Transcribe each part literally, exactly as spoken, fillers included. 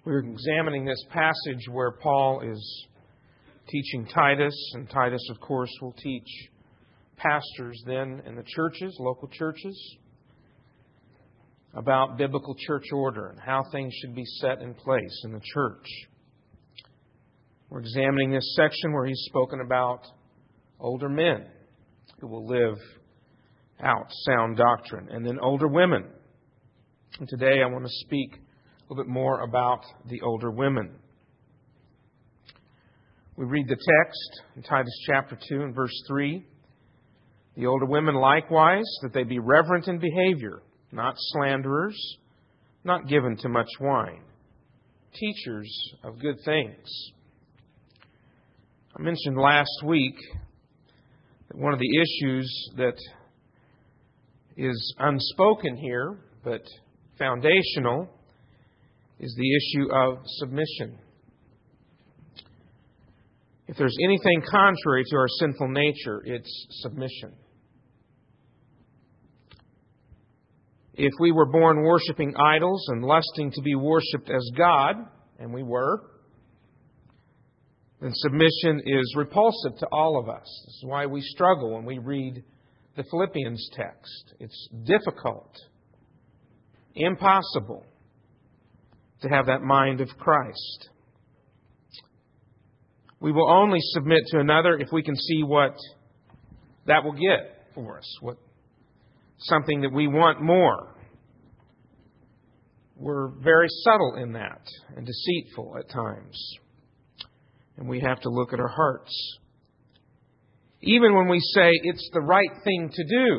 We're examining this passage where Paul is teaching Titus, and Titus, of course, will teach pastors then in the churches, local churches, about biblical church order and how things should be set in place in the church. We're examining this section where he's spoken about older men who will live out sound doctrine, and then older women. And today I want to speak a little bit more about the older women. We read the text in Titus chapter two and verse three. The older women likewise, that they be reverent in behavior, not slanderers, not given to much wine, teachers of good things. I mentioned last week that one of the issues that is unspoken here, but foundational, is the issue of submission. If there's anything contrary to our sinful nature, it's submission. If we were born worshiping idols and lusting to be worshipped as God, and we were, then submission is repulsive to all of us. This is why we struggle when we read the Philippians text. It's difficult, impossible to have that mind of Christ. We will only submit to another if we can see what that will get for us, what something that we want more. We're very subtle in that and deceitful at times. And we have to look at our hearts. Even when we say it's the right thing to do,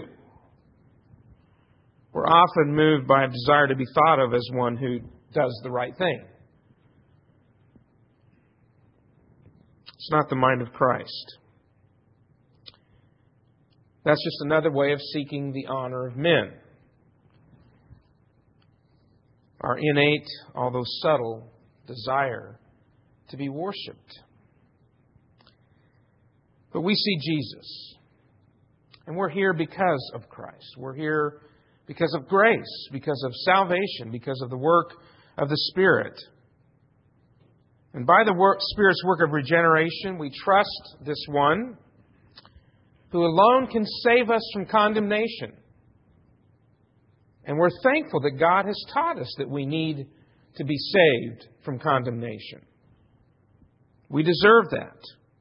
we're often moved by a desire to be thought of as one who does the right thing. It's not the mind of Christ. That's just another way of seeking the honor of men. Our innate, although subtle, desire to be worshipped. But we see Jesus. And we're here because of Christ. We're here because of grace, because of salvation, because of the work of the Spirit. And by the work, Spirit's work of regeneration, we trust this one who alone can save us from condemnation. And we're thankful that God has taught us that we need to be saved from condemnation. We deserve that.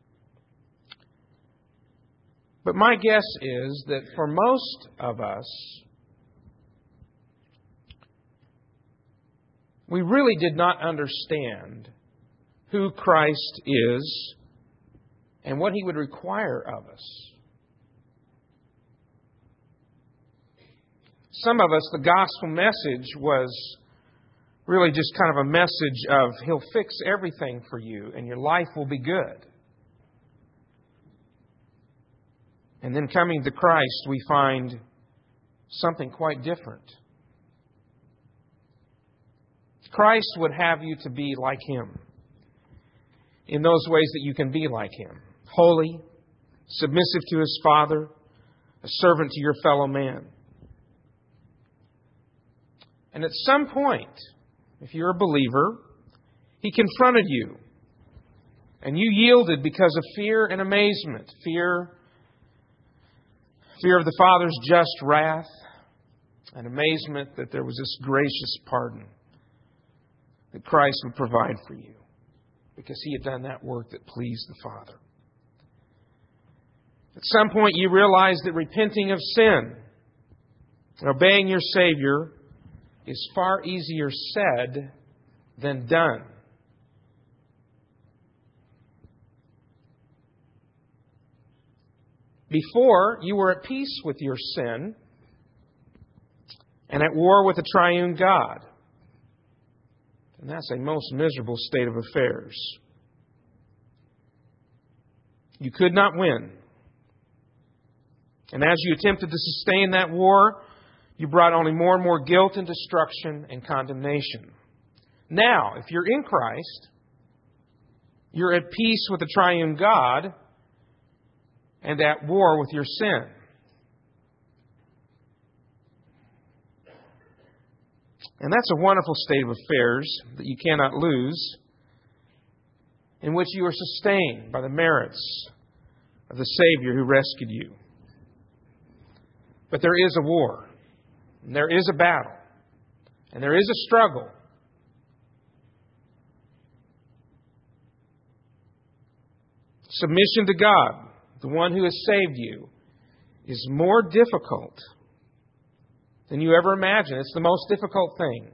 But my guess is that for most of us, we really did not understand who Christ is and what He would require of us. Some of us, the gospel message was really just kind of a message of He'll fix everything for you and your life will be good. And then coming to Christ, we find something quite different. Christ would have you to be like Him in those ways that you can be like Him. Holy, submissive to His Father, a servant to your fellow man. And at some point, if you're a believer, He confronted you. And you yielded because of fear and amazement. Fear, fear of the Father's just wrath. And amazement that there was this gracious pardon that Christ would provide for you. Because He had done that work that pleased the Father. At some point you realized that repenting of sin and obeying your Savior is far easier said than done. Before, you were at peace with your sin and at war with the triune God. And that's a most miserable state of affairs. You could not win. And as you attempted to sustain that war, you brought only more and more guilt and destruction and condemnation. Now, if you're in Christ, you're at peace with the triune God and at war with your sin. And that's a wonderful state of affairs that you cannot lose, in which you are sustained by the merits of the Savior who rescued you. But there is a war, and there is a battle, and there is a struggle. Submission to God, the one who has saved you, is more difficult than you ever imagined. It's the most difficult thing.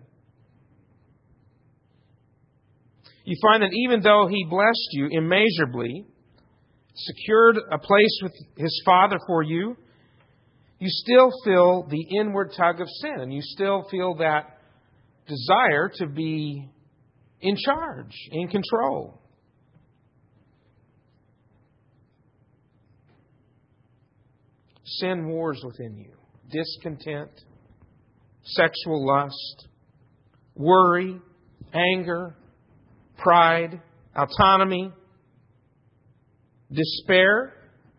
You find that even though He blessed you immeasurably, secured a place with His Father for you, you still feel the inward tug of sin, and you still feel that desire to be in charge, in control. Sin wars within you. Discontent, sexual lust, worry, anger, pride, autonomy, despair,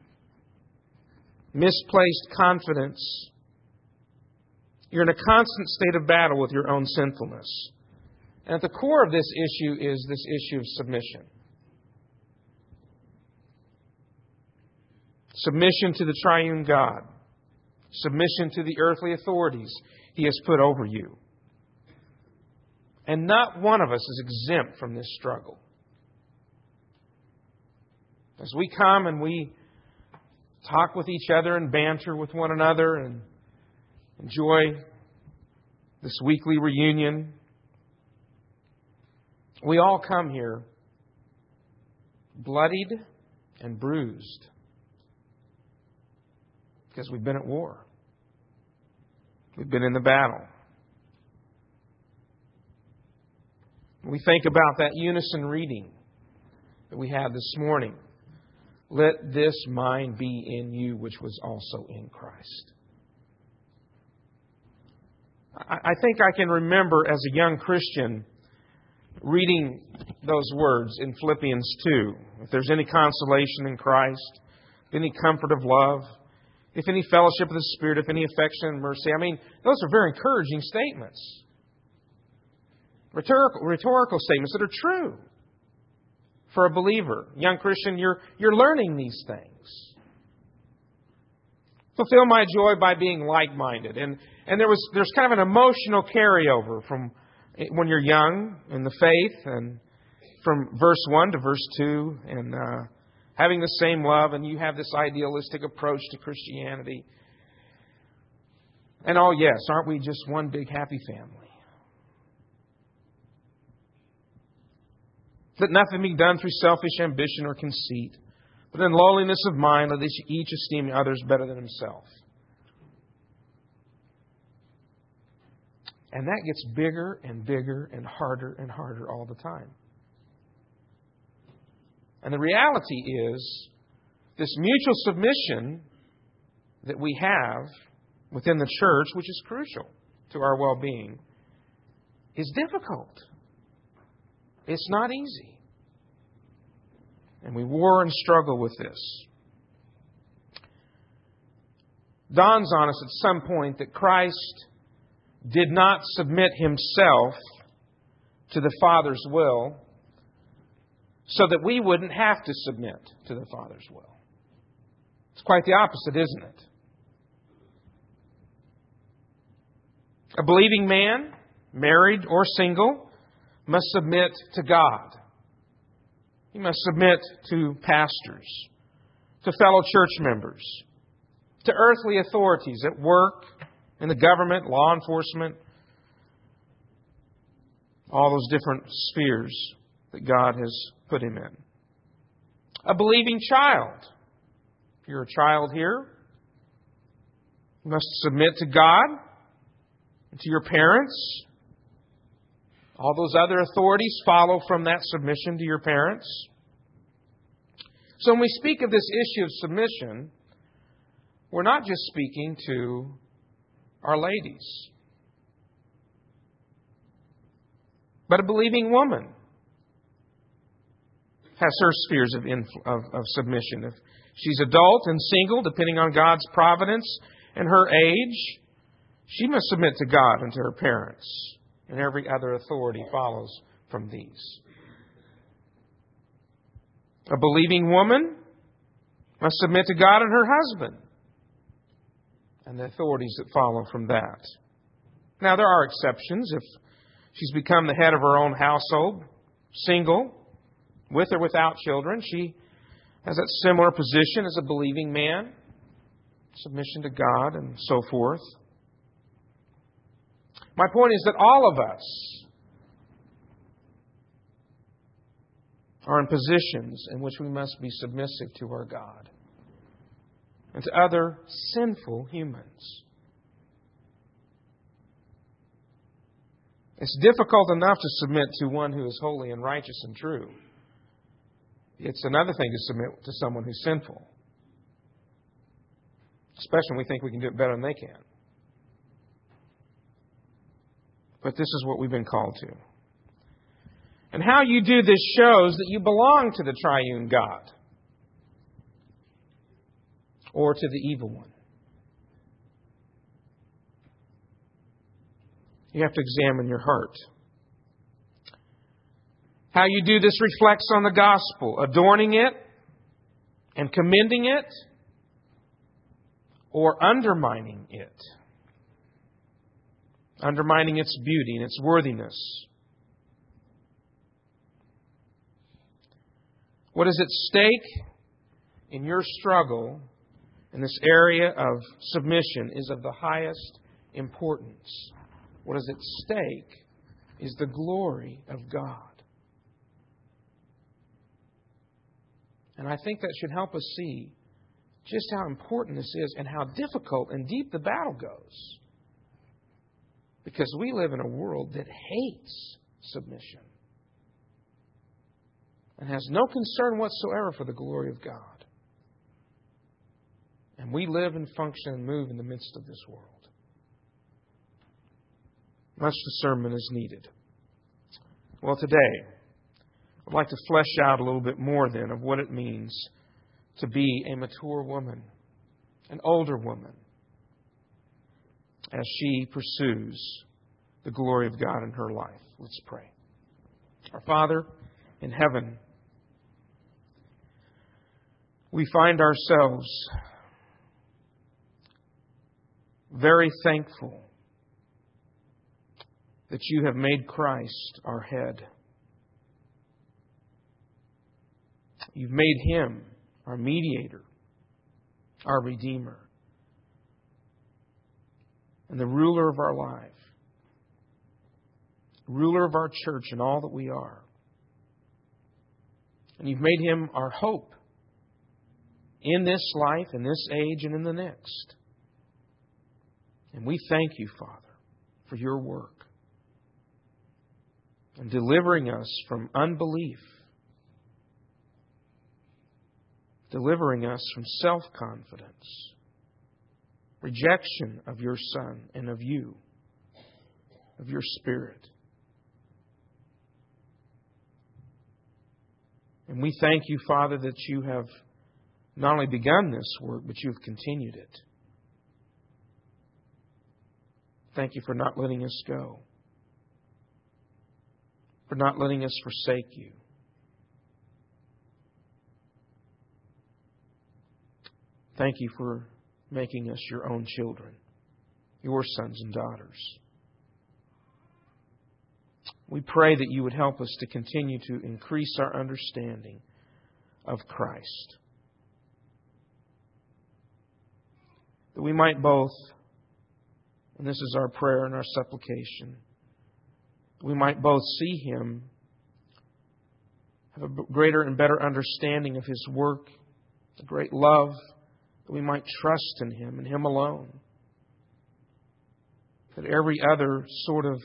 misplaced confidence. You're in a constant state of battle with your own sinfulness. And at the core of this issue is this issue of submission. Submission to the triune God. Submission to the earthly authorities He has put over you. And not one of us is exempt from this struggle. As we come and we talk with each other and banter with one another and enjoy this weekly reunion, we all come here bloodied and bruised because we've been at war. We've been in the battle. We think about that unison reading that we had this morning. Let this mind be in you, which was also in Christ. I think I can remember as a young Christian reading those words in Philippians two. If there's any consolation in Christ, any comfort of love, if any fellowship of the Spirit, if any affection and mercy. I mean, those are very encouraging statements. Rhetorical, rhetorical statements that are true for a believer. Young Christian, you're, you're learning these things. Fulfill my joy by being like-minded. And, and there was, there's kind of an emotional carryover from when you're young in the faith, and from verse one to verse two, and uh, having the same love, and you have this idealistic approach to Christianity. And oh yes, aren't we just one big happy family? Let nothing be done through selfish ambition or conceit, but in lowliness of mind let each esteem others better than himself. And that gets bigger and bigger and harder and harder all the time. And the reality is, this mutual submission that we have within the church, which is crucial to our well-being, is difficult. It's not easy. And we war and struggle with this. Dawns on us at some point that Christ did not submit Himself to the Father's will so that we wouldn't have to submit to the Father's will. It's quite the opposite, isn't it? A believing man, married or single, must submit to God. He must submit to pastors, to fellow church members, to earthly authorities at work, in the government, law enforcement, all those different spheres that God has put him in. A believing child. If you're a child here, you must submit to God and to your parents. All those other authorities follow from that submission to your parents. So when we speak of this issue of submission, we're not just speaking to our ladies, but a believing woman has her spheres of, influ- of, of submission. If she's adult and single, depending on God's providence and her age, she must submit to God and to her parents and every other authority follows from these. A believing woman must submit to God and her husband and the authorities that follow from that. Now, there are exceptions. If she's become the head of her own household, single, with or without children, she has that similar position as a believing man, submission to God and so forth. My point is that all of us are in positions in which we must be submissive to our God and to other sinful humans. It's difficult enough to submit to one who is holy and righteous and true. It's another thing to submit to someone who's sinful, especially when we think we can do it better than they can. But this is what we've been called to. And how you do this shows that you belong to the triune God or to the evil one. You have to examine your heart. How you do this reflects on the gospel, adorning it and commending it or undermining it. Undermining its beauty and its worthiness. What is at stake in your struggle in this area of submission is of the highest importance. What is at stake is the glory of God. And I think that should help us see just how important this is and how difficult and deep the battle goes. Because we live in a world that hates submission and has no concern whatsoever for the glory of God. And we live and function and move in the midst of this world. Much discernment is needed. Well, today, I'd like to flesh out a little bit more then of what it means to be a mature woman, an older woman, as she pursues the glory of God in her life. Let's pray. Our Father in heaven, we find ourselves very thankful that you have made Christ our head. You've made Him our mediator, our Redeemer, and the ruler of our life, ruler of our church and all that we are. And you've made Him our hope in this life, in this age, and in the next. And we thank you, Father, for your work and delivering us from unbelief, delivering us from self-confidence, rejection of your Son and of you, of your Spirit. And we thank you, Father, that you have not only begun this work, but you have continued it. Thank you for not letting us go, for not letting us forsake you. Thank you for making us your own children, your sons and daughters. We pray that you would help us to continue to increase our understanding of Christ. That we might both, and this is our prayer and our supplication, we might both see Him, have a greater and better understanding of His work, a great love, that we might trust in Him and Him alone. That every other sort of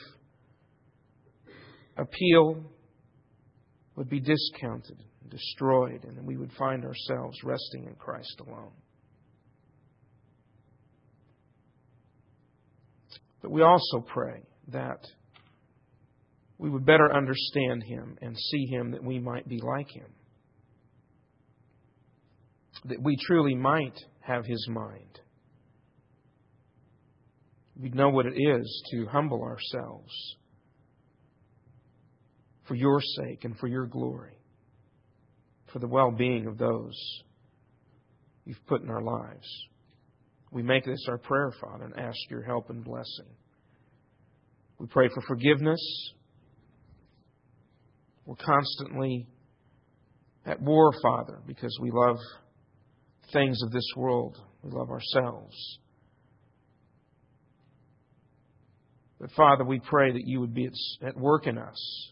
appeal would be discounted and destroyed, and that we would find ourselves resting in Christ alone. But we also pray that we would better understand Him and see Him, that we might be like Him. That we truly might have His mind. We'd know what it is to humble ourselves for Your sake and for Your glory, for the well-being of those You've put in our lives. We make this our prayer, Father, and ask Your help and blessing. We pray for forgiveness. We're constantly at war, Father, because we love things of this world. We love ourselves. But Father, we pray that You would be at work in us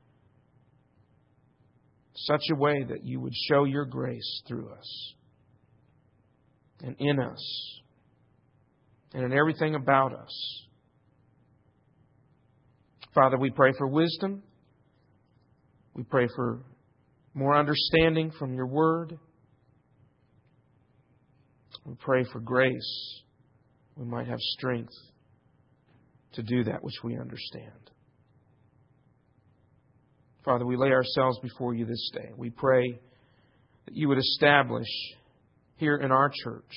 such a way that You would show Your grace through us and in us and in everything about us. Father, we pray for wisdom. We pray for more understanding from Your Word. We pray for grace. We might have strength to do that which we understand. Father, we lay ourselves before You this day. We pray that You would establish here in our church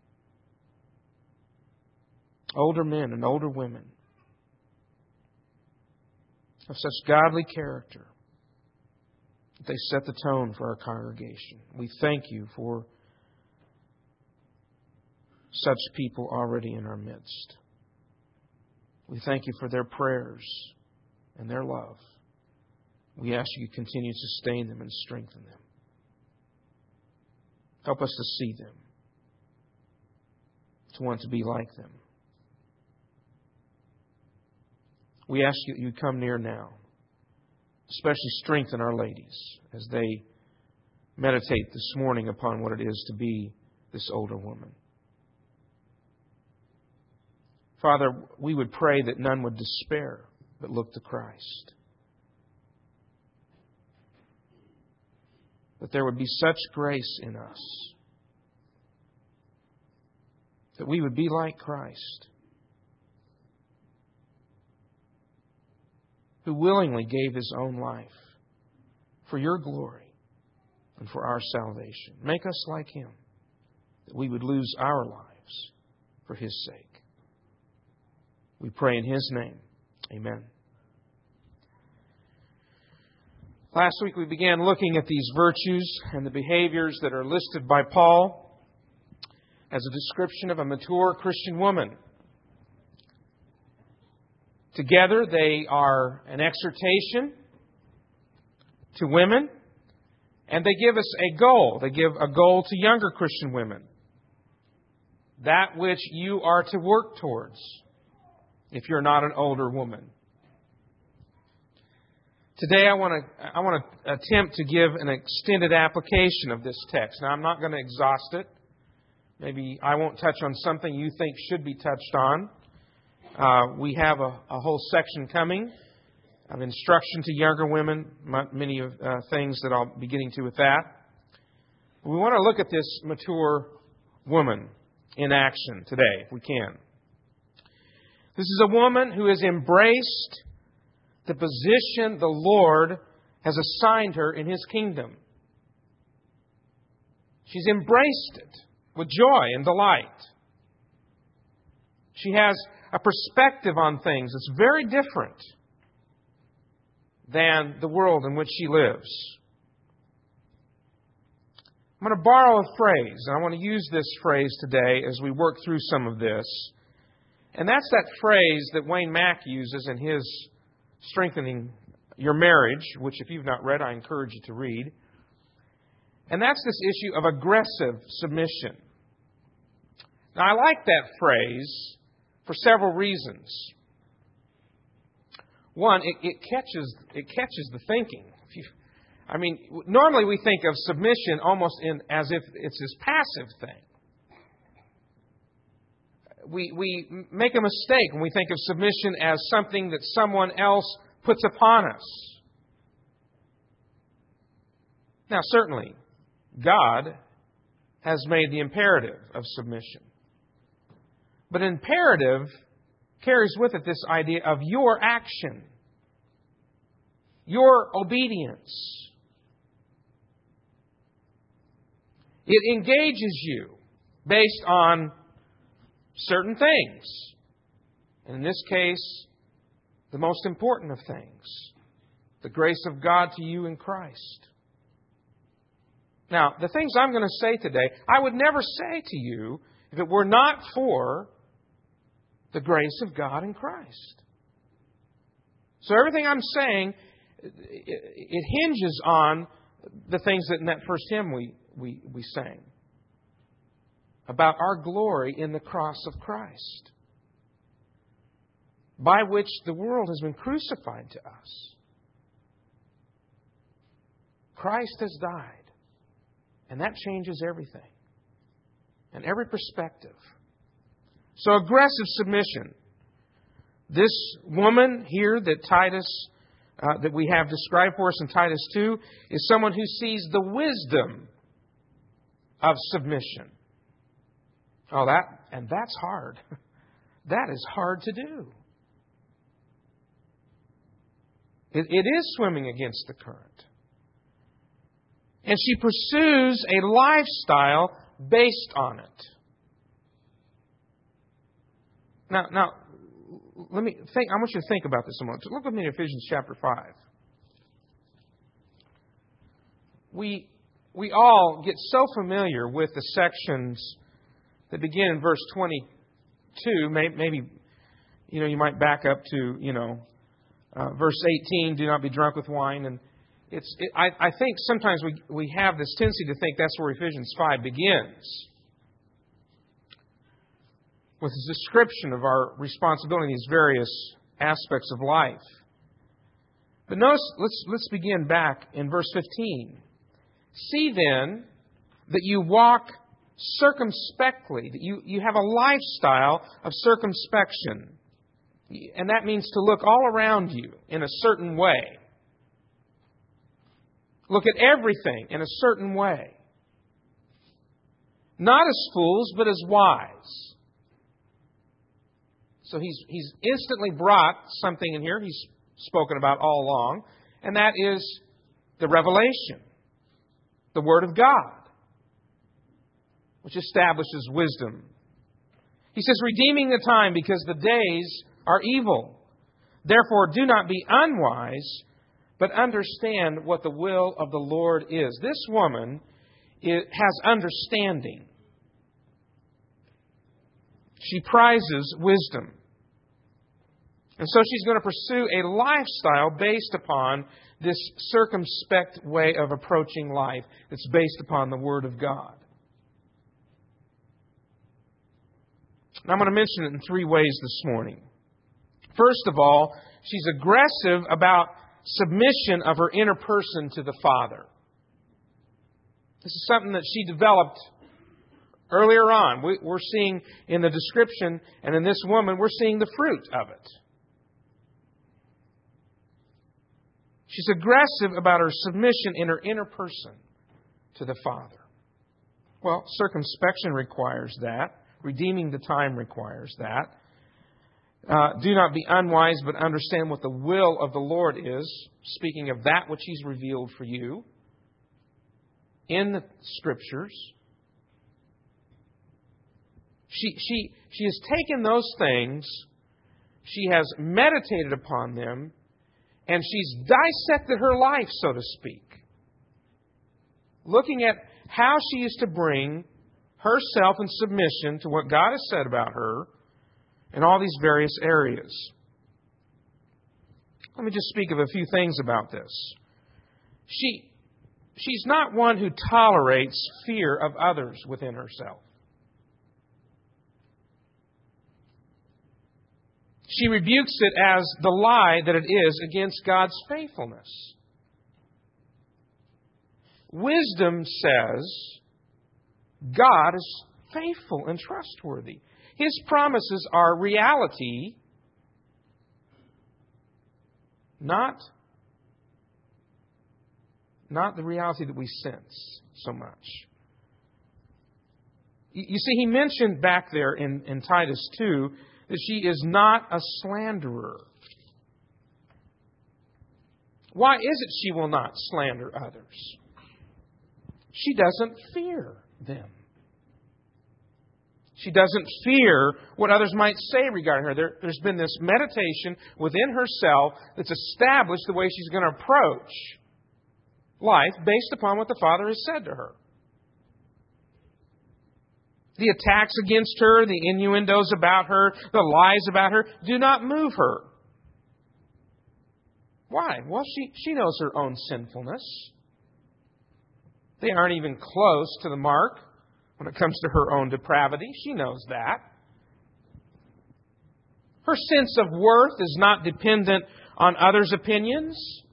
older men and older women of such godly character that they set the tone for our congregation. We thank You for such people already in our midst. We thank You for their prayers and their love. We ask You to continue to sustain them and strengthen them. Help us to see them, to want to be like them. We ask You that You come near now, especially strengthen our ladies as they meditate this morning upon what it is to be this older woman. Father, we would pray that none would despair, but look to Christ. That there would be such grace in us that we would be like Christ, who willingly gave His own life for Your glory and for our salvation. Make us like Him, that we would lose our lives for His sake. We pray in His name. Amen. Last week we began looking at these virtues and the behaviors that are listed by Paul as a description of a mature Christian woman. Together they are an exhortation to women, and they give us a goal. They give a goal to younger Christian women. That which you are to work towards if you're not an older woman. Today I want to I want to attempt to give an extended application of this text. Now I'm not going to exhaust it. Maybe I won't touch on something you think should be touched on. Uh, we have a, a whole section coming of instruction to younger women, many of uh, things that I'll be getting to with that. We want to look at this mature woman in action today, if we can. This is a woman who has embraced the position the Lord has assigned her in His kingdom. She's embraced it with joy and delight. She has a perspective on things that's very different than the world in which she lives. I'm going to borrow a phrase, and I want to use this phrase today as we work through some of this. And that's that phrase that Wayne Mack uses in his Strengthening Your Marriage, which if you've not read, I encourage you to read. And that's this issue of aggressive submission. Now, I like that phrase for several reasons. One, it, it catches it catches the thinking. If you, I mean, normally we think of submission almost in as if it's this passive thing. We we make a mistake when we think of submission as something that someone else puts upon us. Now, certainly, God has made the imperative of submission. But imperative carries with it this idea of your action, your obedience. It engages you based on certain things. And in this case, the most important of things, The grace of God to you in Christ. Now, the things I'm going to say today, I would never say to you if it were not for the grace of God in Christ. So everything I'm saying, it hinges on the things that in that first hymn we, we, we sang. About our glory in the cross of Christ, by which the world has been crucified to us. Christ has died, and that changes everything and every perspective. So aggressive submission. This woman here that Titus, uh, that we have described for us in Titus two, is someone who sees the wisdom of submission. Oh, that, and that's hard. That is hard to do. It, it is swimming against the current. And she pursues a lifestyle based on it. Now, now, let me think. I want you to think about this a moment. Look with me at Ephesians chapter five. We we all get so familiar with the sections that begin in verse twenty-two. Maybe, you know, you might back up to, you know, uh, verse eighteen. Do not be drunk with wine. And it's. It, I, I think sometimes we we have this tendency to think that's where Ephesians five begins, with a description of our responsibility in these various aspects of life. But notice, let's let's begin back in verse fifteen. See then that you walk circumspectly, that you, you have a lifestyle of circumspection. And that means to look all around you in a certain way. Look at everything in a certain way. Not as fools, but as wise. So he's, he's instantly brought something in here he's spoken about all along, and that is the revelation, the Word of God, which establishes wisdom. He says, redeeming the time because the days are evil. Therefore, do not be unwise, but understand what the will of the Lord is. This woman has understanding. She prizes wisdom. And so she's going to pursue a lifestyle based upon this circumspect way of approaching life that's based upon the Word of God. And I'm going to mention it in three ways this morning. First of all, she's aggressive about submission of her inner person to the Father. This is something that she developed earlier on. We're seeing in the description, and in this woman, we're seeing the fruit of it. She's aggressive about her submission in her inner person to the Father. Well, circumspection requires that. Redeeming the time requires that. Uh, do not be unwise, but understand what the will of the Lord is. Speaking of that which He's revealed for you in the Scriptures. She, she, she has taken those things, she has meditated upon them, and she's dissected her life, so to speak. Looking at how she is to bring herself in submission to what God has said about her in all these various areas. Let me just speak of a few things about this. She, she's not one who tolerates fear of others within herself. She rebukes it as the lie that it is against God's faithfulness. Wisdom says God is faithful and trustworthy. His promises are reality, not, not the reality that we sense so much. You see, he mentioned back there in, in Titus two that she is not a slanderer. Why is it she will not slander others? She doesn't fear them. She doesn't fear what others might say regarding her. There, there's been this meditation within herself that's established the way she's going to approach life based upon what the Father has said to her. The attacks against her, the innuendos about her, the lies about her do not move her. Why? Well, she, she knows her own sinfulness. They aren't even close to the mark when it comes to her own depravity. She knows that. Her sense of worth is not dependent on others' opinions,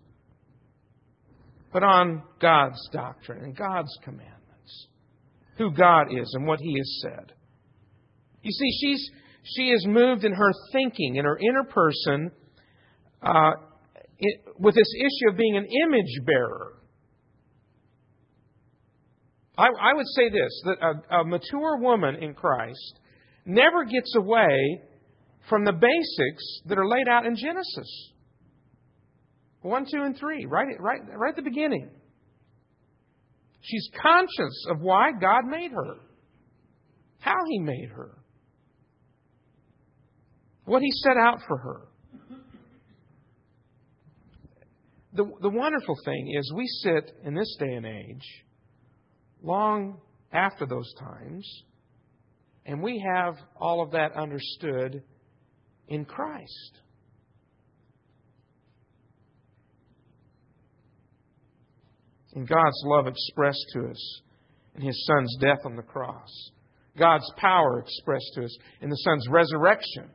but on God's doctrine and God's commandments, who God is and what He has said. You see, she's she is moved in her thinking, in her inner person, uh, it, with this issue of being an image bearer. I, I would say this, that a, a mature woman in Christ never gets away from the basics that are laid out in Genesis. One, two, and three, right, right, right at the beginning. She's conscious of why God made her, how He made her, what He set out for her. The, the wonderful thing is we sit in this day and age long after those times, and we have all of that understood in Christ. In God's love expressed to us in His Son's death on the cross. God's power expressed to us in the Son's resurrection.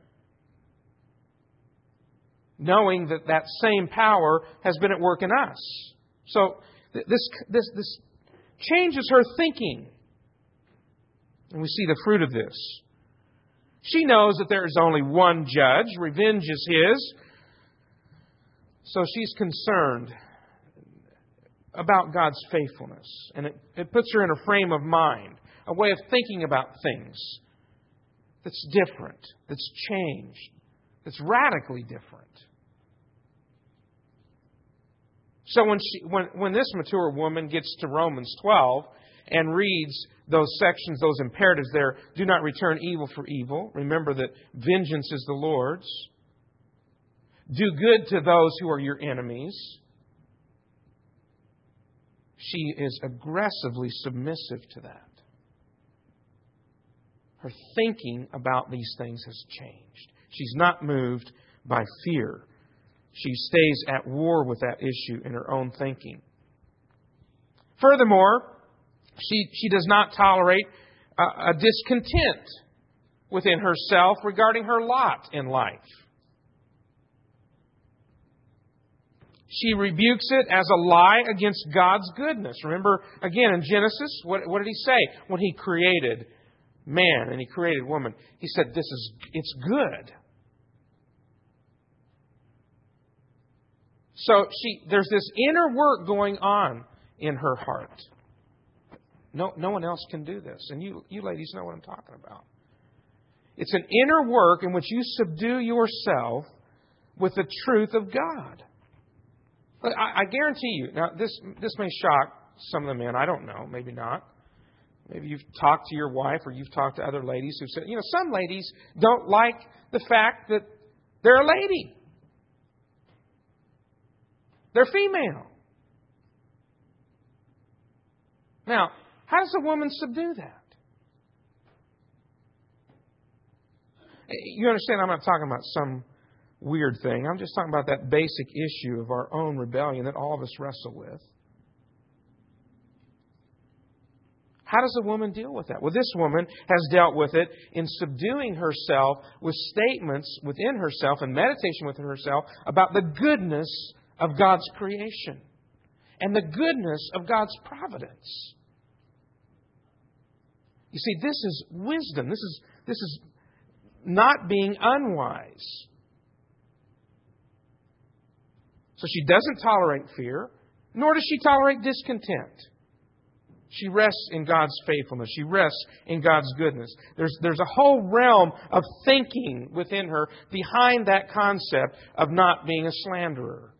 Knowing that that same power has been at work in us. So this, this, this changes her thinking. And we see the fruit of this. She knows that there is only one judge. Revenge is His. So she's concerned about God's faithfulness. And it, it puts her in a frame of mind, a way of thinking about things that's different, that's changed, that's radically different. So when she, when, when this mature woman gets to Romans twelve and reads those sections, those imperatives there, do not return evil for evil. Remember that vengeance is the Lord's. Do good to those who are your enemies. She is aggressively submissive to that. Her thinking about these things has changed. She's not moved by fear. She stays at war with that issue in her own thinking. Furthermore, she, she does not tolerate a, a discontent within herself regarding her lot in life. She rebukes it as a lie against God's goodness. Remember, again, in Genesis, what, what did He say when He created man and He created woman? He said, "This is it's good." So she, there's this inner work going on in her heart. No, no one else can do this. And you, you ladies know what I'm talking about. It's an inner work in which you subdue yourself with the truth of God. I, I guarantee you, now this, this may shock some of the men. I don't know. Maybe not. Maybe you've talked to your wife or you've talked to other ladies who said, you know, some ladies don't like the fact that they're a lady. They're female. Now, how does a woman subdue that? You understand, I'm not talking about some weird thing. I'm just talking about that basic issue of our own rebellion that all of us wrestle with. How does a woman deal with that? Well, this woman has dealt with it in subduing herself with statements within herself and meditation within herself about the goodness of God's creation and the goodness of God's providence. You see, this is wisdom. This is, this is not being unwise. So she doesn't tolerate fear, nor does she tolerate discontent. She rests in God's faithfulness. She rests in God's goodness. There's, there's a whole realm of thinking within her behind that concept of not being a slanderer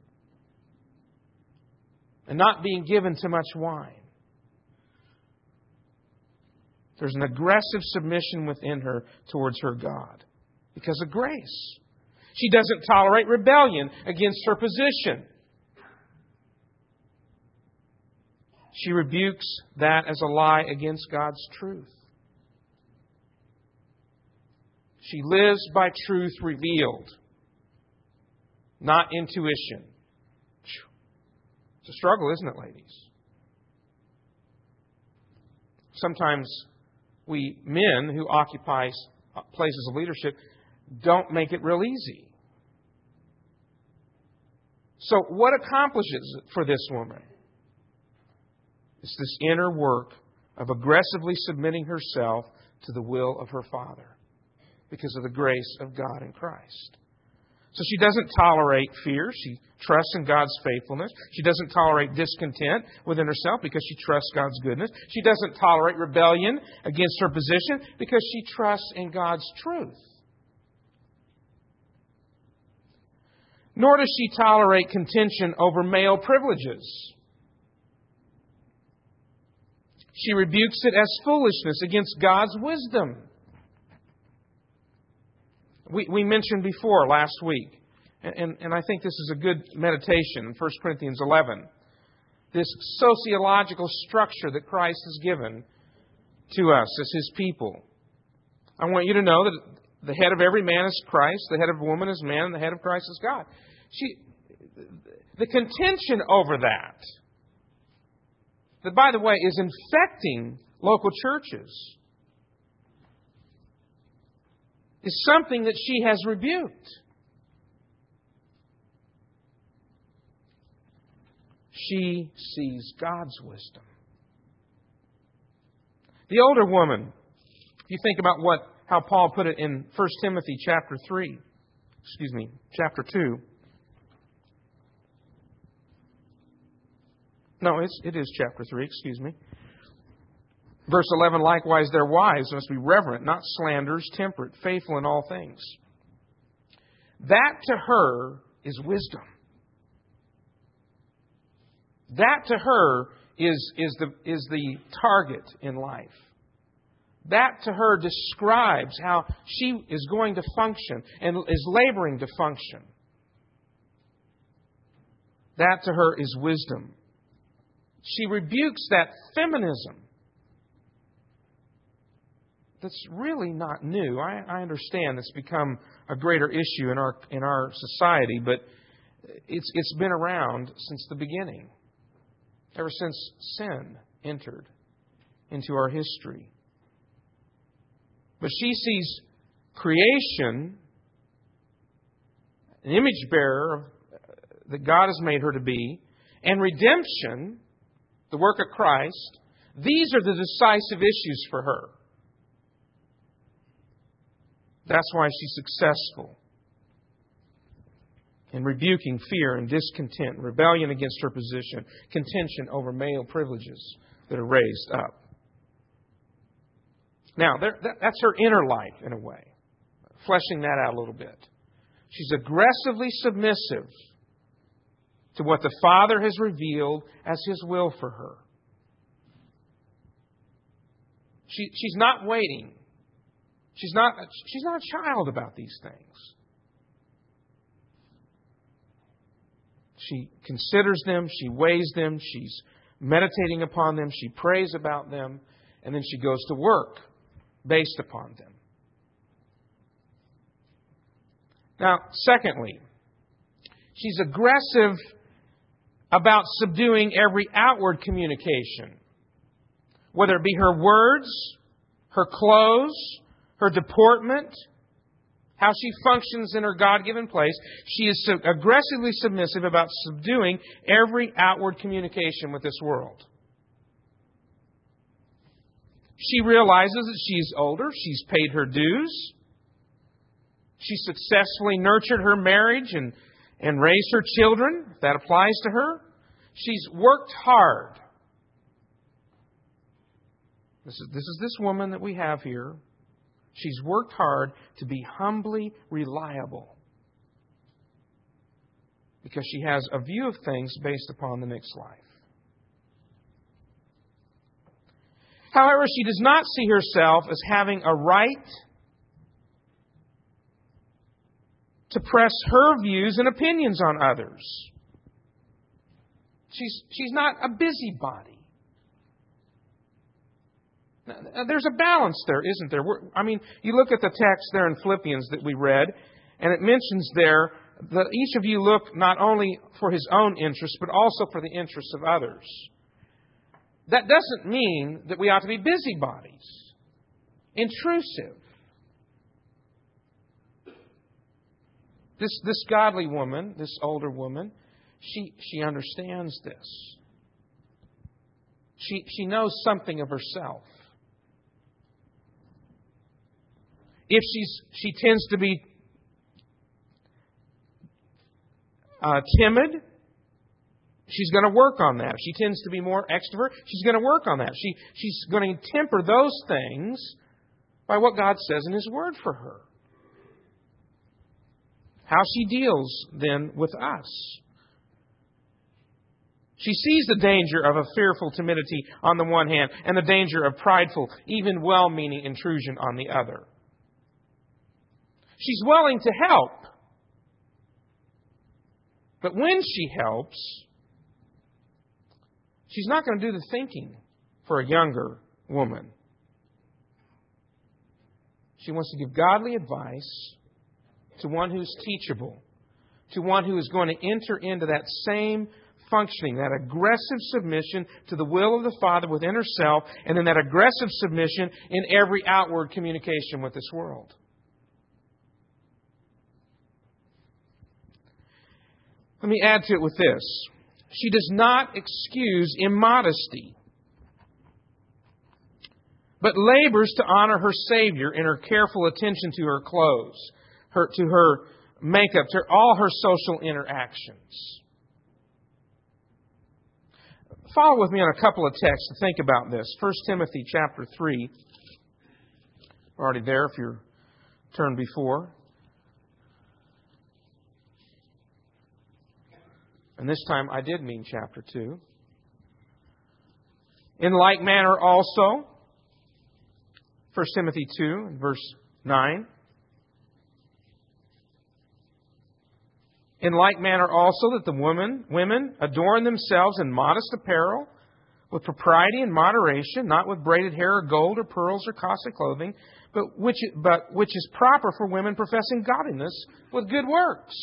and not being given to much wine. There's an aggressive submission within her towards her God because of grace. She doesn't tolerate rebellion against her position. She rebukes that as a lie against God's truth. She lives by truth revealed, not intuition. It's a struggle, isn't it, ladies? Sometimes we men who occupy places of leadership don't make it real easy. So what accomplishes it for this woman? It's this inner work of aggressively submitting herself to the will of her Father because of the grace of God in Christ. So she doesn't tolerate fear. She trusts in God's faithfulness. She doesn't tolerate discontent within herself because she trusts God's goodness. She doesn't tolerate rebellion against her position because she trusts in God's truth. Nor does she tolerate contention over male privileges. She rebukes it as foolishness against God's wisdom. We, we mentioned before last week, and, and I think this is a good meditation in First Corinthians eleven, this sociological structure that Christ has given to us as His people. I want you to know that the head of every man is Christ, the head of a woman is man, and the head of Christ is God. She, the contention over that, that, by the way, is infecting local churches, is something that she has rebuked. She sees God's wisdom. The older woman, if you think about what how Paul put it in First Timothy chapter three, excuse me, chapter two. No, it's, it is chapter three, excuse me. Verse eleven, likewise their wives must be reverent, not slanderers, temperate, faithful in all things. That to her is wisdom. That to her is, is, the, is the target in life. That to her describes how she is going to function and is laboring to function. That to her is wisdom. She rebukes that feminism that's really not new. I, I understand it's become a greater issue in our in our society, but it's it's been around since the beginning, ever since sin entered into our history. But she sees creation, an image bearer of, that God has made her to be, and redemption, the work of Christ. These are the decisive issues for her. That's why she's successful in rebuking fear and discontent, rebellion against her position, contention over male privileges that are raised up. Now, there, that, that's her inner life in a way, fleshing that out a little bit. She's aggressively submissive to what the Father has revealed as His will for her. She, she's not waiting. She's not, she's not a child about these things. She considers them, she weighs them, she's meditating upon them, she prays about them, and then she goes to work based upon them. Now, secondly, she's aggressive about subduing every outward communication, whether it be her words, her clothes, her deportment, how she functions in her God-given place. She is so aggressively submissive about subduing every outward communication with this world. She realizes that she's older. She's paid her dues. She successfully nurtured her marriage and, and raised her children, if that applies to her. She's worked hard. This is, this is this woman that we have here. She's worked hard to be humbly reliable because she has a view of things based upon the next life. However, she does not see herself as having a right to press her views and opinions on others. She's, she's not a busybody. Now, there's a balance there, isn't there? We're, I mean, you look at the text there in Philippians that we read, and it mentions there that each of you look not only for his own interests, but also for the interests of others. That doesn't mean that we ought to be busybodies, intrusive. This, this godly woman, this older woman, she, she understands this. She, she knows something of herself. If she's, she tends to be uh, timid, she's going to work on that. If she tends to be more extrovert, she's going to work on that. She, she's going to temper those things by what God says in His Word for her. How she deals then with us. She sees the danger of a fearful timidity on the one hand and the danger of prideful, even well-meaning intrusion on the other. She's willing to help. But when she helps, she's not going to do the thinking for a younger woman. She wants to give godly advice to one who's teachable, to one who is going to enter into that same functioning, that aggressive submission to the will of the Father within herself, and then that aggressive submission in every outward communication with this world. Let me add to it with this. She does not excuse immodesty, but labors to honor her Savior in her careful attention to her clothes, her, to her makeup, to all her social interactions. Follow with me on a couple of texts to think about this. First Timothy chapter three. We're already there if you're turned before. And this time I did mean chapter two. In like manner also, First Timothy two, verse nine. In like manner also that the women, women adorn themselves in modest apparel, with propriety and moderation, not with braided hair or gold or pearls or costly clothing, but which, but which is proper for women professing godliness with good works.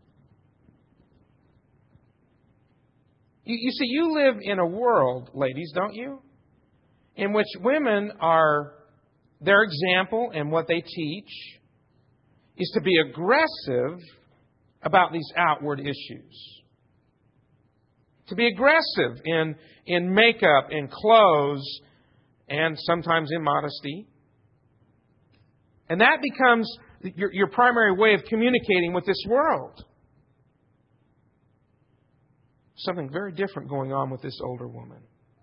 You, you see, you live in a world, ladies, don't you, in which women are, their example and what they teach is to be aggressive about these outward issues. To be aggressive in, in makeup, in clothes, and sometimes in modesty. And that becomes your, your primary way of communicating with this world. Something very different going on with this older woman.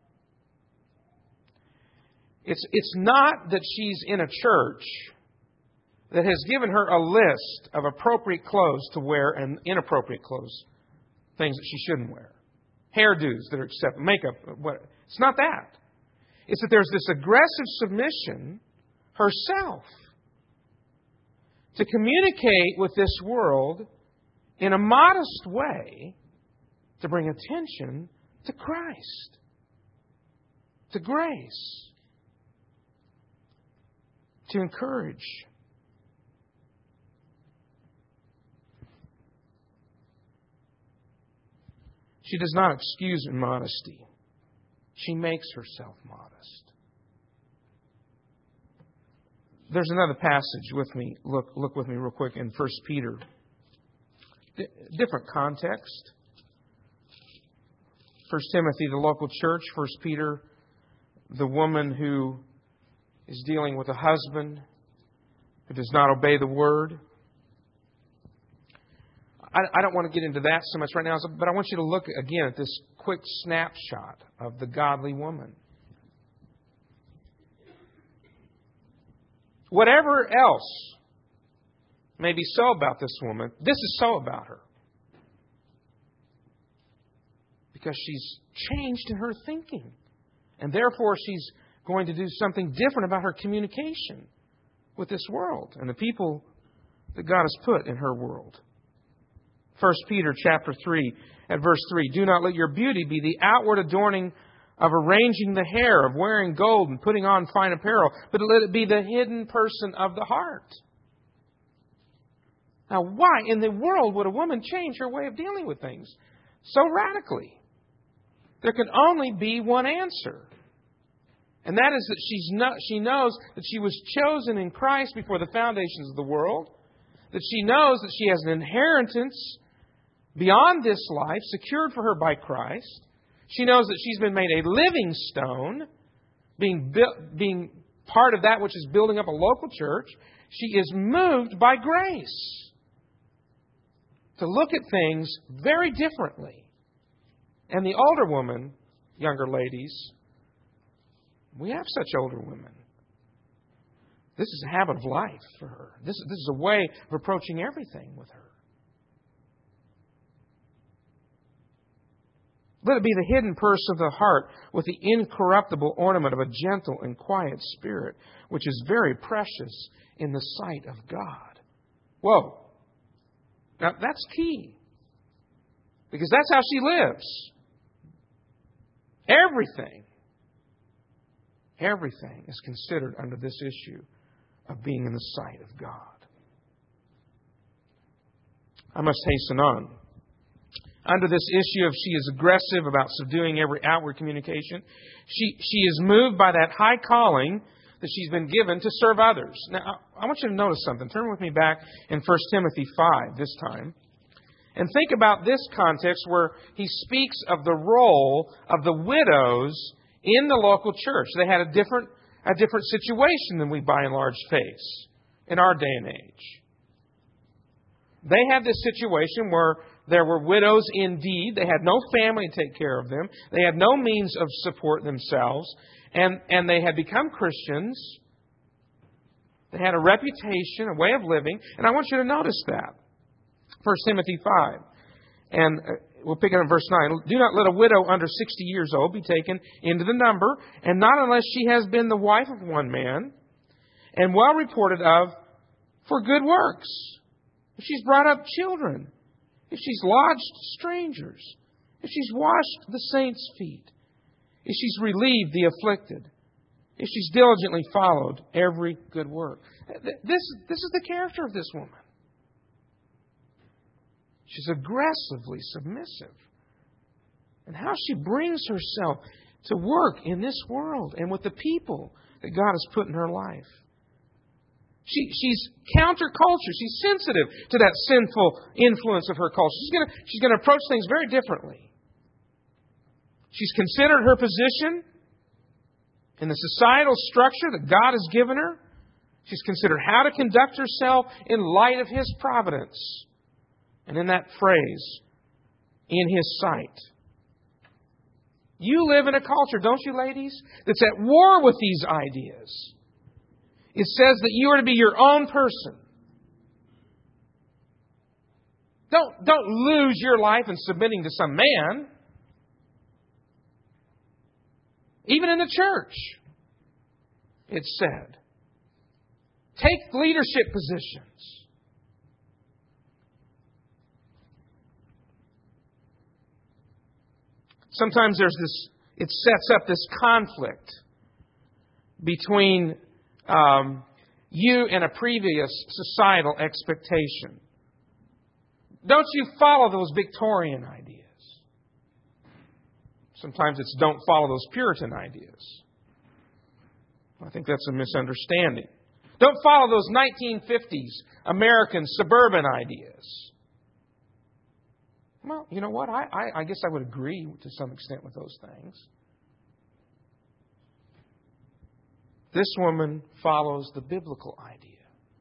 It's, it's not that she's in a church that has given her a list of appropriate clothes to wear and inappropriate clothes, things that she shouldn't wear. Hairdos that are accepted, makeup. What? It's not that. It's that there's this aggressive submission herself to communicate with this world in a modest way to bring attention to Christ, to grace, to encourage. She does not excuse immodesty. She makes herself modest. There's another passage with me. Look, look with me real quick in First Peter. D- different context. First Timothy, the local church. First Peter, the woman who is dealing with a husband who does not obey the word. I don't want to get into that so much right now, but I want you to look again at this quick snapshot of the godly woman. Whatever else may be so about this woman, this is so about her. Because she's changed in her thinking. And therefore she's going to do something different about her communication with this world and the people that God has put in her world. First Peter chapter three at verse three. Do not let your beauty be the outward adorning of arranging the hair, of wearing gold and putting on fine apparel, but let it be the hidden person of the heart. Now, why in the world would a woman change her way of dealing with things so radically? There can only be one answer. And that is that she's not, she knows that she was chosen in Christ before the foundations of the world, that she knows that she has an inheritance beyond this life secured for her by Christ. She knows that she's been made a living stone, being, built, being part of that which is building up a local church. She is moved by grace to look at things very differently. And the older woman, younger ladies, we have such older women. This is a habit of life for her. This, this is a way of approaching everything with her. Let it be the hidden purse of the heart with the incorruptible ornament of a gentle and quiet spirit, which is very precious in the sight of God. Whoa. Now, that's key. Because that's how she lives. Everything, everything is considered under this issue of being in the sight of God. I must hasten on. Under this issue of she is aggressive about subduing every outward communication, she, she is moved by that high calling that she's been given to serve others. Now, I want you to notice something. Turn with me back in First Timothy five this time. And think about this context where he speaks of the role of the widows in the local church. They had a different, a different situation than we by and large face in our day and age. They had this situation where there were widows indeed. They had no family to take care of them. They had no means of support themselves. And, and they had become Christians. They had a reputation, a way of living. And I want you to notice that. First Timothy five. And we'll pick it up in verse nine. Do not let a widow under sixty years old be taken into the number, and not unless she has been the wife of one man, and well reported of for good works. If she's brought up children, if she's lodged strangers, if she's washed the saints' feet, if she's relieved the afflicted, if she's diligently followed every good work. This, this is the character of this woman. She's aggressively submissive. And how she brings herself to work in this world and with the people that God has put in her life. She, she's counterculture. She's sensitive to that sinful influence of her culture. She's going to, she's going to approach things very differently. She's considered her position in the societal structure that God has given her. She's considered how to conduct herself in light of His providence. And in that phrase, in His sight. You live in a culture, don't you, ladies, that's at war with these ideas. It says that you are to be your own person. Don't, don't lose your life in submitting to some man. Even in the church, it's said. Take leadership positions. Sometimes there's this, it sets up this conflict between um, you and a previous societal expectation. Don't you follow those Victorian ideas. Sometimes it's don't follow those Puritan ideas. I think that's a misunderstanding. Don't follow those nineteen fifties American suburban ideas. Well, you know what? I, I, I guess I would agree to some extent with those things. This woman follows the biblical idea.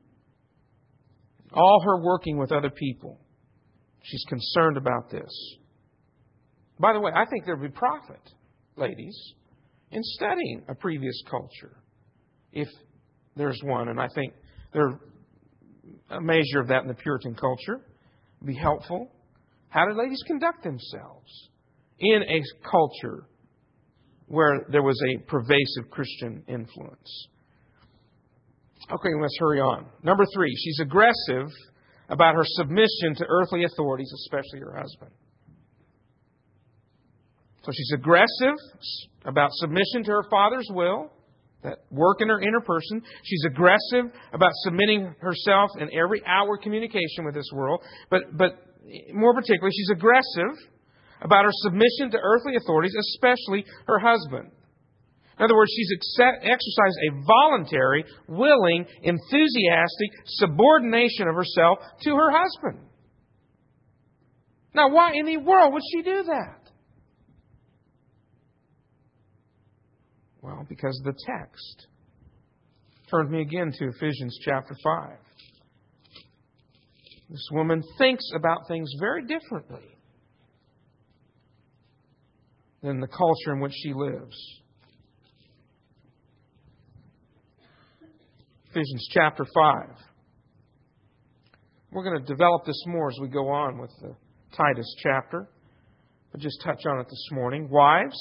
All her working with other people, she's concerned about this. By the way, I think there would be profit, ladies, in studying a previous culture, if there's one. And I think there's a measure of that in the Puritan culture would be helpful. How do ladies conduct themselves in a culture where there was a pervasive Christian influence. Okay, let's hurry on. Number three, she's aggressive about her submission to earthly authorities, especially her husband. So she's aggressive about submission to her father's will, that work in her inner person. She's aggressive about submitting herself in every outward communication with this world. But, but more particularly, she's aggressive about her submission to earthly authorities, especially her husband. In other words, she's accept, exercised a voluntary, willing, enthusiastic subordination of herself to her husband. Now, why in the world would she do that? Well, because of the text. Turn with me again to Ephesians chapter five. This woman thinks about things very differently than the culture in which she lives. Ephesians chapter five. We're going to develop this more as we go on with the Titus chapter. I'll just touch on it this morning. Wives,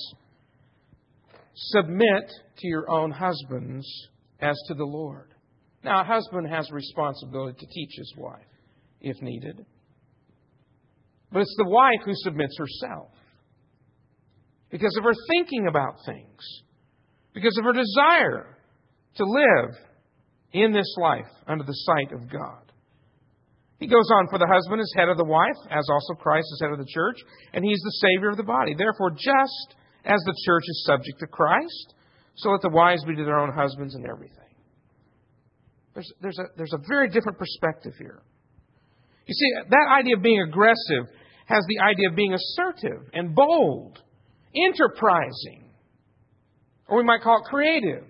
submit to your own husbands as to the Lord. Now, a husband has a responsibility to teach his wife, if needed. But it's the wife who submits herself because of her thinking about things, because of her desire to live in this life under the sight of God. He goes on, for the husband is head of the wife, as also Christ is head of the church, and He's the Savior of the body. Therefore, just as the church is subject to Christ, so let the wives be to their own husbands in everything. There's, there's, a, there's a very different perspective here. You see, that idea of being aggressive has the idea of being assertive and bold, enterprising, or we might call it creative.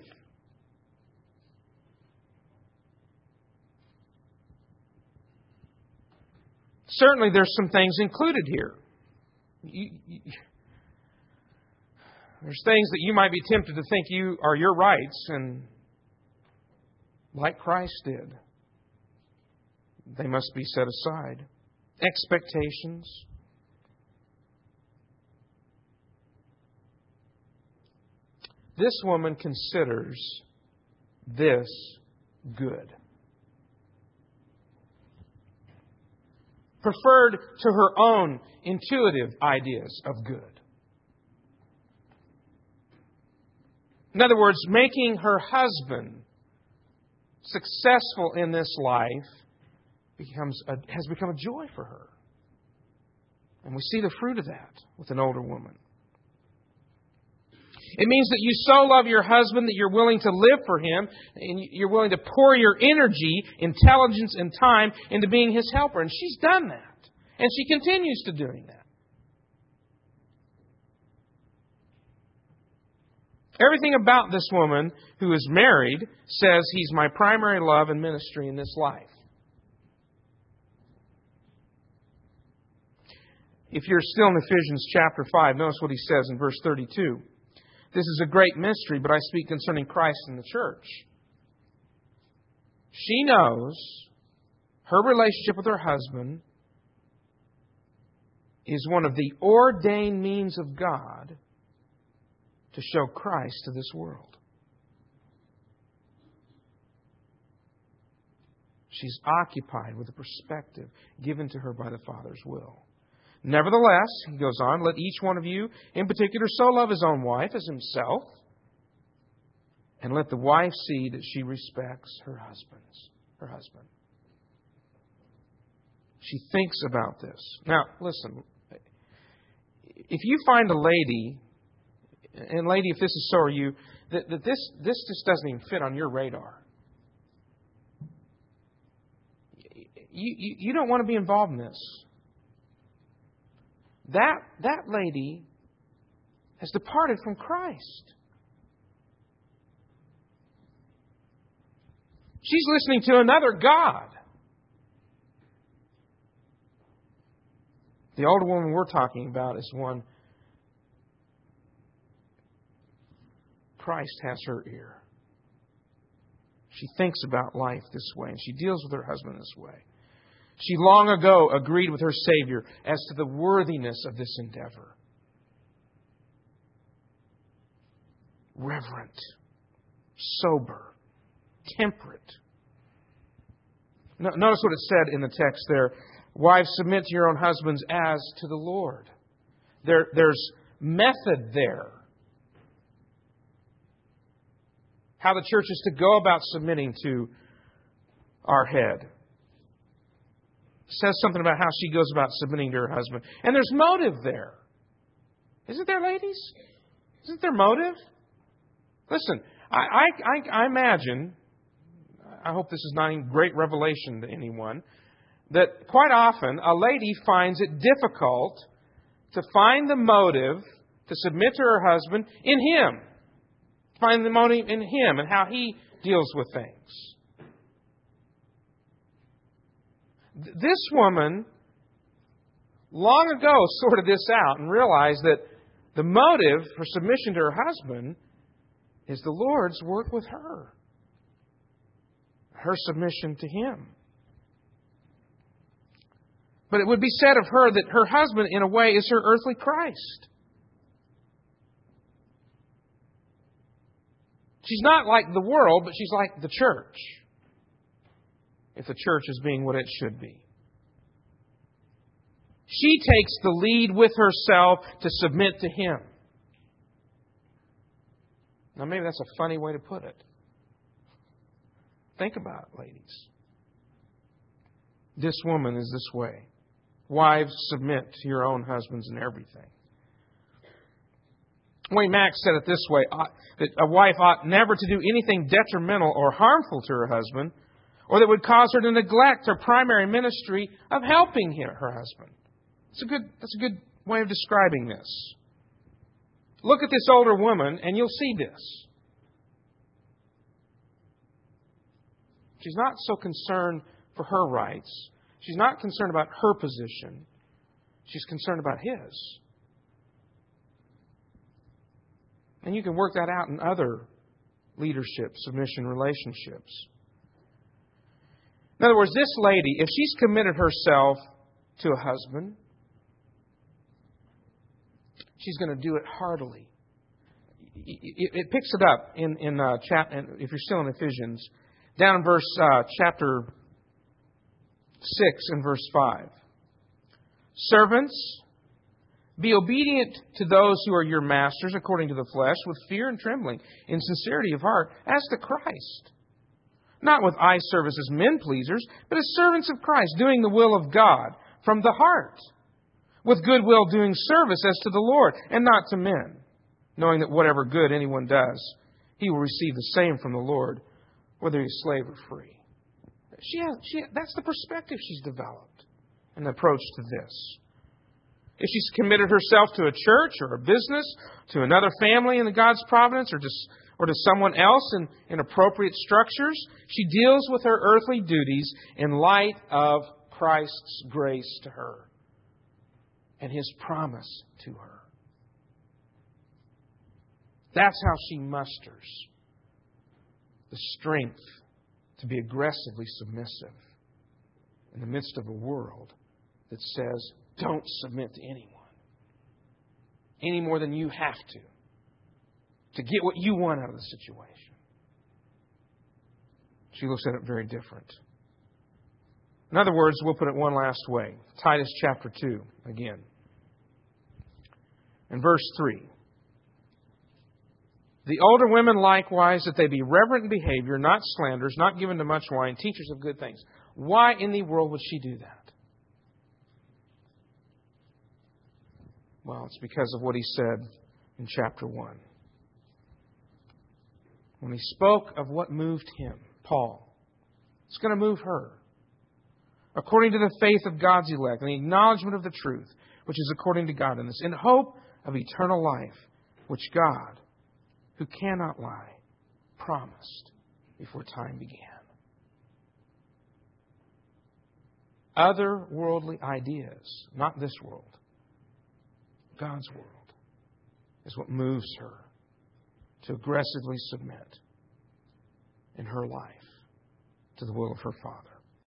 Certainly there's some things included here. You, you, There's things that you might be tempted to think you are your rights, and like Christ did, they must be set aside. Expectations. This woman considers this good. Preferred to her own intuitive ideas of good. In other words, making her husband successful in this life becomes a, has become a joy for her. And we see the fruit of that with an older woman. It means that you so love your husband that you're willing to live for him, and you're willing to pour your energy, intelligence, and time into being his helper. And she's done that. And she continues to doing that. Everything about this woman who is married says he's my primary love and ministry in this life. If you're still in Ephesians chapter five, notice what he says in verse thirty-two. This is a great mystery, but I speak concerning Christ and the church. She knows her relationship with her husband is one of the ordained means of God to show Christ to this world. She's occupied with a perspective given to her by the Father's will. Nevertheless, he goes on, let each one of you in particular so love his own wife as himself, and let the wife see that she respects her husband's, her husband. She thinks about this. Now, listen, if you find a lady, and lady, if this is so are you, that, that this, this just doesn't even fit on your radar. You, you, you don't want to be involved in this. That, that lady has departed from Christ. She's listening to another God. The older woman we're talking about is one Christ has her ear. She thinks about life this way, and she deals with her husband this way. She long ago agreed with her Savior as to the worthiness of this endeavor. reverent, sober, temperate. No, notice what it said in the text there. Wives, submit to your own husbands as to the Lord. There, there's method there. How the church is to go about submitting to our head. It says something about how she goes about submitting to her husband. And there's motive there. Isn't there, ladies? Isn't there motive? Listen, I, I, I imagine, I hope this is not a great revelation to anyone, that quite often a lady finds it difficult to find the motive to submit to her husband in him. Find the motive in him and how he deals with things. This woman long ago sorted this out and realized that the motive for submission to her husband is the Lord's work with her. Her submission to Him. But it would be said of her that her husband, in a way, is her earthly Christ. She's not like the world, but she's like the church. If the church is being what it should be. She takes the lead with herself to submit to Him. Now, maybe that's a funny way to put it. Think about it, ladies. This woman is this way. Wives, submit to your own husbands in everything. Wayne Mack said it this way, that a wife ought never to do anything detrimental or harmful to her husband, or that would cause her to neglect her primary ministry of helping him, her husband. It's a good, that's a good way of describing this. Look at this older woman and you'll see this. She's not so concerned for her rights. She's not concerned about her position. She's concerned about his. And you can work that out in other leadership, submission relationships. In other words, this lady, if she's committed herself to a husband, she's going to do it heartily. It picks it up in, in uh, chap, if you're still in Ephesians, down in verse uh, chapter six and verse five. Servants, be obedient to those who are your masters according to the flesh, with fear and trembling, in sincerity of heart, as to Christ. Not with eye service as men pleasers, but as servants of Christ, doing the will of God from the heart, with good will doing service as to the Lord, and not to men, knowing that whatever good anyone does, he will receive the same from the Lord, whether he's slave or free. She has, she, that's the perspective she's developed, an approach to this. If she's committed herself to a church or a business, to another family in the God's providence, or to, or to someone else in, in appropriate structures, she deals with her earthly duties in light of Christ's grace to her and His promise to her. That's how she musters the strength to be aggressively submissive in the midst of a world that says, don't submit to anyone any more than you have to to get what you want out of the situation. She looks at it very different. In other words, we'll put it one last way. Titus chapter two, again. In verse three. The older women likewise, that they be reverent in behavior, not slanderers, not given to much wine, teachers of good things. Why in the world would she do that? Well, it's because of what he said in chapter one. When he spoke of what moved him, Paul, it's going to move her. According to the faith of God's elect and the acknowledgement of the truth, which is according to godliness, in hope of eternal life, which God, who cannot lie, promised before time began. Other worldly ideas, not this world, God's world, is what moves her to aggressively submit in her life to the will of her Father.